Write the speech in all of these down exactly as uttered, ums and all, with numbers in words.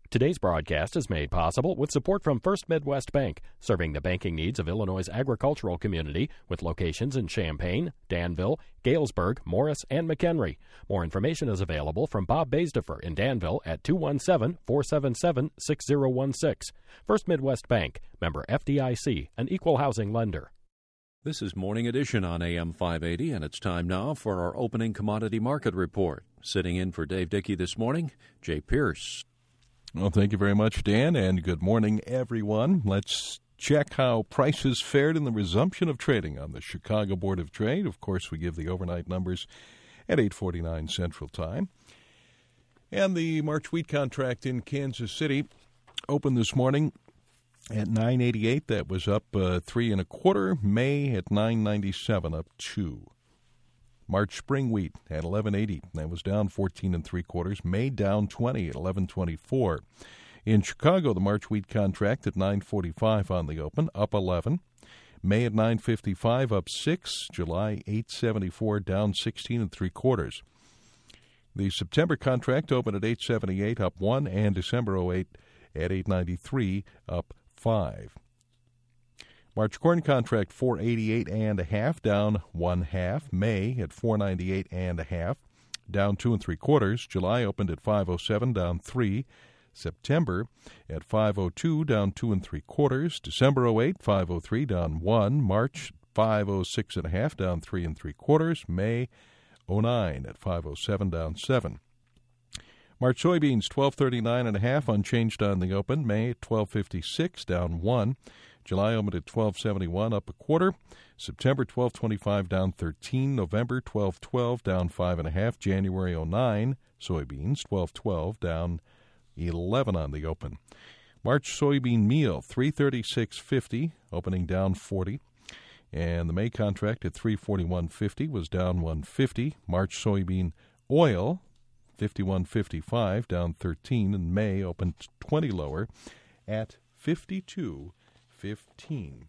Today's broadcast is made possible with support from First Midwest Bank, serving the banking needs of Illinois' agricultural community with locations in Champaign, Danville, Galesburg, Morris, and McHenry. More information is available from Bob Baisdefer in Danville at two one seven, four seven seven, six zero one six. First Midwest Bank, member F D I C, an equal housing lender. This is Morning Edition on A M five eighty, and it's time now for our opening commodity market report. Sitting in for Dave Dickey this morning, Jay Pierce. Well, thank you very much, Dan, and good morning, everyone. Let's check how prices fared in the resumption of trading on the Chicago Board of Trade. Of course, we give the overnight numbers at eight forty-nine Central Time. And the March wheat contract in Kansas City opened this morning at nine eighty-eight. That was up uh, three and a quarter. May at nine ninety-seven, up two. March spring wheat at eleven eighty. That was down fourteen and three quarters. May down twenty at eleven twenty-four. In Chicago, the March wheat contract at nine forty-five on the open, up eleven. May at nine fifty-five, up six. July eight seventy-four, down sixteen and three quarters. The September contract opened at eight seventy-eight, up one, and December oh eight at eight ninety-three, up five. March corn contract four eighty-eight and a half, down one half. May at four ninety-eight and a half, down two and three quarters. July opened at five oh seven, down three. September at five oh two, down two and three quarters. December oh eight, five oh three, down one. March five oh six and a half, down three and three quarters. May oh nine at five oh seven, down seven. March soybeans twelve thirty-nine and a half, unchanged on the open. May twelve fifty-six, down one. July opened at twelve seventy-one, up a quarter. September twelve twenty-five, down thirteen. November twelve twelve, down five and a half. January oh nine soybeans twelve twelve, down eleven on the open. March soybean meal three thirty-six fifty, opening down forty. And the May contract at three forty-one fifty was down one fifty. March soybean oil fifty-one fifty-five, down thirteen, and May opened twenty lower at fifty-two fifteen.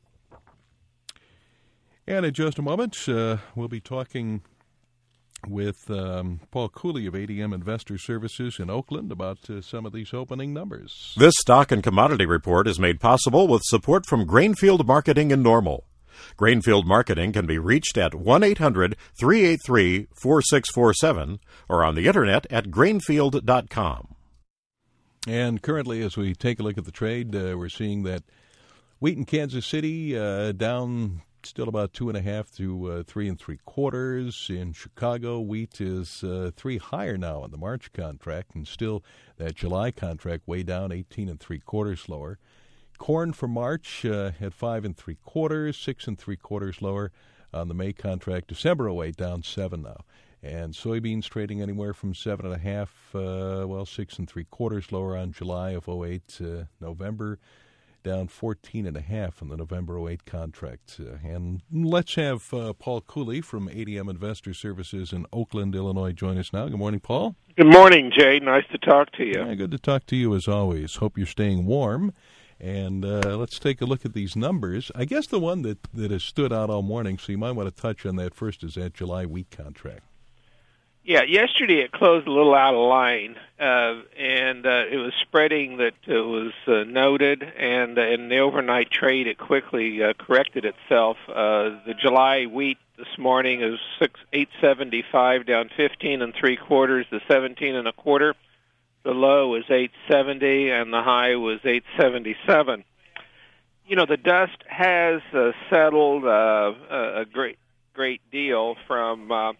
And in just a moment, uh, we'll be talking with um, Paul Cooley of A D M Investor Services in Oakland about uh, some of these opening numbers. This stock and commodity report is made possible with support from Grainfield Marketing in Normal. Grainfield Marketing can be reached at one eight hundred, three eight three, four six four seven or on the internet at grainfield dot com. And currently, as we take a look at the trade, uh, we're seeing that wheat in Kansas City uh, down still about two and a half to uh, three and three quarters. In Chicago, wheat is uh, three higher now on the March contract, and still that July contract way down, eighteen and three quarters lower. Corn for March uh, at five and three quarters, six and three quarters lower on the May contract. December oh eight down seven now, and soybeans trading anywhere from seven and a half, uh, well, six and three quarters lower on July of oh eight. Uh, November down fourteen and a half on the November oh eight contract. Uh, and let's have uh, Paul Cooley from A D M Investor Services in Oakland, Illinois, join us now. Good morning, Paul. Good morning, Jay. Nice to talk to you. Yeah, good to talk to you as always. Hope you're staying warm. And uh, let's take a look at these numbers. I guess the one that, that has stood out all morning, so you might want to touch on that first, is that July wheat contract. Yeah, yesterday it closed a little out of line, uh, and uh, it was spreading that it was uh, noted, and uh, in the overnight trade it quickly uh, corrected itself. Uh, the July wheat this morning is six eight seventy five, down fifteen and three quarters to seventeen and a quarter. The low was eight seventy, and the high was eight seventy-seven. You know, the dust has uh, settled uh, a great, great deal from uh,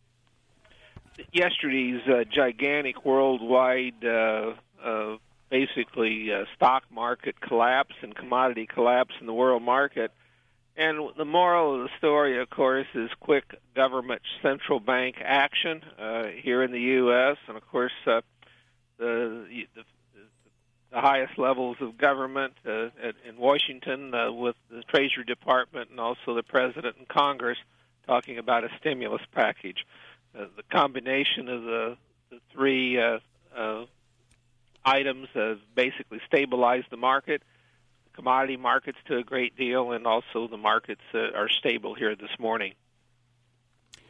yesterday's uh, gigantic worldwide, uh, uh, basically uh, stock market collapse and commodity collapse in the world market. And the moral of the story, of course, is quick government central bank action uh, here in the U S, and of course, uh, The, the, the highest levels of government uh, at, in Washington uh, with the Treasury Department and also the President and Congress talking about a stimulus package. Uh, the combination of the, the three uh, uh, items has basically stabilized the market, the commodity markets to a great deal, and also the markets uh, are stable here this morning.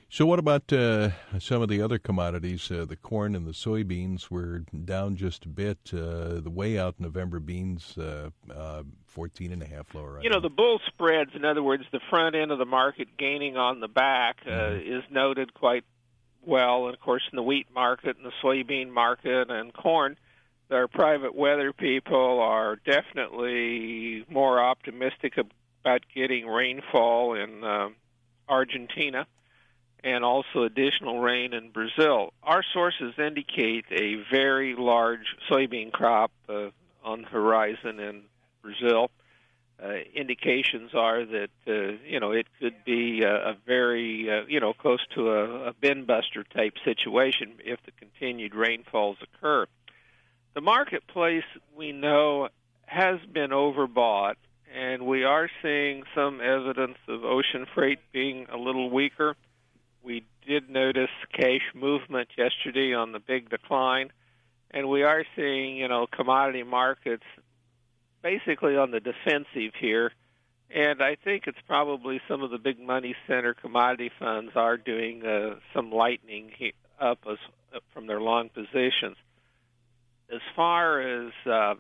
So what about uh, some of the other commodities? Uh, the corn and the soybeans were down just a bit. Uh, the way out November beans, uh, uh, fourteen and a half lower. Right you know, now. the bull spreads, in other words, the front end of the market gaining on the back, uh, mm-hmm. is noted quite well. And, of course, in the wheat market and the soybean market and corn, our private weather people are definitely more optimistic about getting rainfall in uh, Argentina and also additional rain in Brazil. Our sources indicate a very large soybean crop uh, on the horizon in Brazil. Uh, indications are that, uh, you know, it could be a, a very, uh, you know, close to a, a bin buster type situation if the continued rainfalls occur. The marketplace, we know, has been overbought, and we are seeing some evidence of ocean freight being a little weaker. We did notice cash movement yesterday on the big decline, and we are seeing, you know, commodity markets basically on the defensive here. And I think it's probably some of the big money center commodity funds are doing uh, some lightening up as, uh, from their long positions. As far as uh,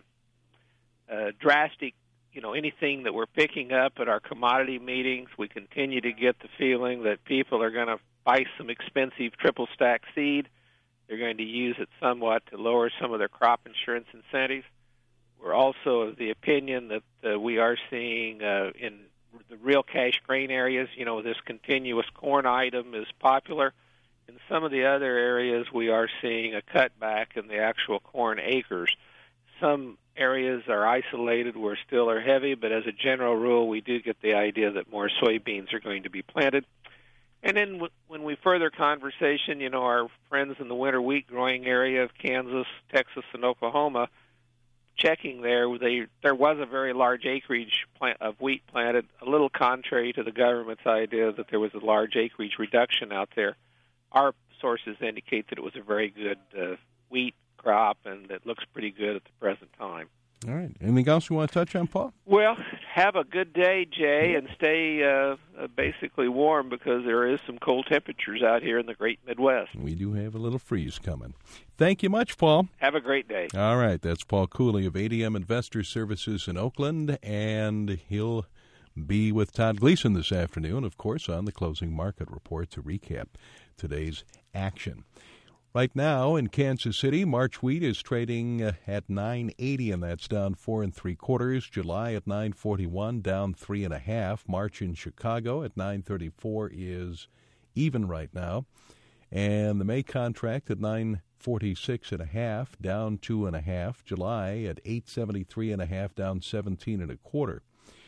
uh, drastic, you know, anything that we're picking up at our commodity meetings, we continue to get the feeling that people are going to buy some expensive triple stack seed. They're going to use it somewhat to lower some of their crop insurance incentives. We're also of the opinion that uh, we are seeing uh, in the real cash grain areas, you know, this continuous corn item is popular. In some of the other areas, we are seeing a cutback in the actual corn acres. Some areas are isolated where still are heavy, but as a general rule, we do get the idea that more soybeans are going to be planted. And then w- when we further conversation, you know, our friends in the winter wheat growing area of Kansas, Texas, and Oklahoma, checking there, they, there was a very large acreage plant of wheat planted, a little contrary to the government's idea that there was a large acreage reduction out there. Our sources indicate that it was a very good uh, wheat crop, and it looks pretty good at the present time. All right. Anything else you want to touch on, Paul? Well, have a good day, Jay, and stay uh, uh, basically warm because there is some cold temperatures out here in the great Midwest. We do have a little freeze coming. Thank you much, Paul. Have a great day. All right. That's Paul Cooley of A D M Investor Services in Oakland, and he'll be with Todd Gleason this afternoon, of course, on the closing market report to recap today's action. Right now in Kansas City, March wheat is trading uh, at nine eighty, and that's down four and three quarters. July at nine forty-one, down three and a half. March in Chicago at nine thirty-four is even right now, and the May contract at nine forty-six and a half, down two and a half. July at eight seventy-three and a half, down seventeen and a quarter.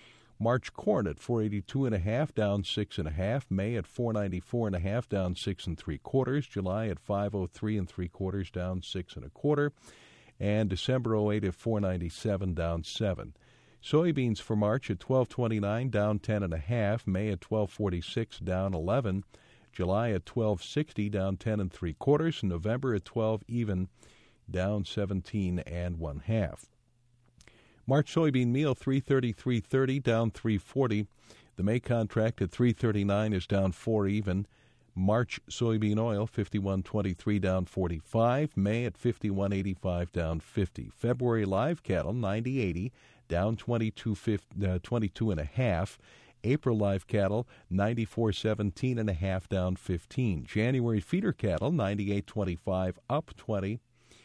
March corn at four eighty-two and a half, down six and a half. May at four ninety-four and a half, down six and three quarters. July at five oh three and three quarters, down six and a quarter. And December oh eight at four ninety-seven, down seven. Soybeans for March at twelve twenty-nine, down ten and a half. May at twelve forty-six, down eleven. July at twelve sixty, down ten and three quarters. November at twelve even, down seventeen and one half. March soybean meal three thirty-three thirty, down three forty. The May contract at three thirty-nine is down four even. March soybean oil fifty-one twenty-three, down forty-five. May at fifty-one eighty-five, down fifty. February live cattle ninety eighty, down twenty-two and a half. April live cattle ninety-four seventeen and a half, down fifteen. January feeder cattle ninety-eight twenty-five, up twenty.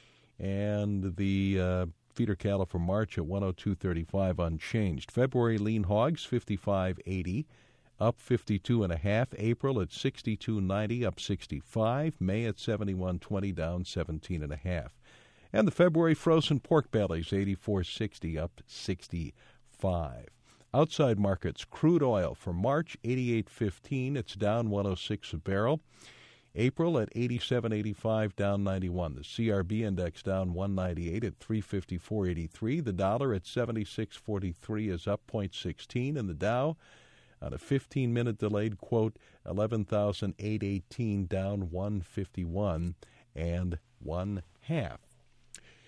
And the uh, feeder cattle for March at one oh two thirty-five, unchanged. February lean hogs fifty-five eighty, up fifty-two and a half. April at sixty-two ninety, up sixty-five. May at seventy-one twenty, down seventeen and a half. And the February frozen pork bellies eighty-four sixty, up sixty-five. Outside markets, crude oil for March eighty-eight fifteen, it's down one oh six a barrel. April at eighty-seven eighty-five, down ninety-one. The C R B index down one ninety-eight at three fifty-four eighty-three. The dollar at seventy-six forty-three is up zero point one six, and the Dow on a fifteen-minute delayed quote eleven thousand eight hundred eighteen, down one fifty-one and one half.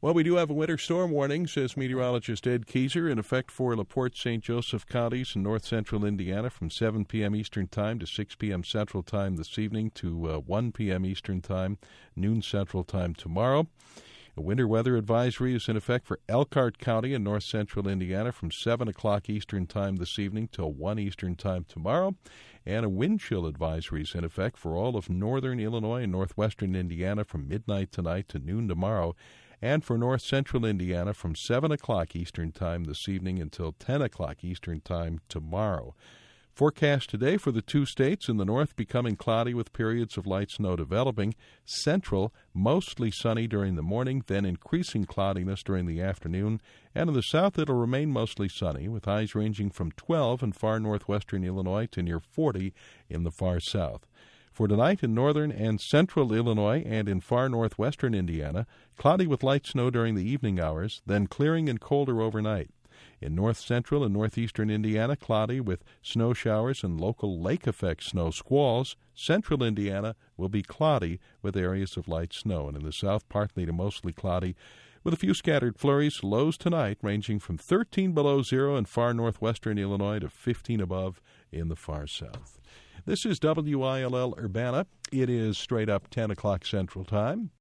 Well, we do have a winter storm warning, says meteorologist Ed Keyser, in effect for LaPorte, Saint Joseph counties in north-central Indiana from seven p.m. Eastern Time to six p.m. Central Time this evening to uh, one p.m. Eastern Time, noon Central Time tomorrow. A winter weather advisory is in effect for Elkhart County in north-central Indiana from seven o'clock Eastern Time this evening till one Eastern Time tomorrow. And a wind chill advisory is in effect for all of northern Illinois and northwestern Indiana from midnight tonight to noon tomorrow, and for north-central Indiana from seven o'clock Eastern Time this evening until ten o'clock Eastern Time tomorrow. Forecast today for the two states: in the north, becoming cloudy with periods of light snow developing. Central, mostly sunny during the morning, then increasing cloudiness during the afternoon. And in the south, it'll remain mostly sunny, with highs ranging from twelve in far northwestern Illinois to near forty in the far south. For tonight in northern and central Illinois and in far northwestern Indiana, cloudy with light snow during the evening hours, then clearing and colder overnight. In north-central and northeastern Indiana, cloudy with snow showers and local lake-effect snow squalls. Central Indiana will be cloudy with areas of light snow. And in the south, partly to mostly cloudy with a few scattered flurries. Lows tonight ranging from thirteen below zero in far northwestern Illinois to fifteen above in the far south. This is W I L L Urbana. It is straight up ten o'clock Central Time.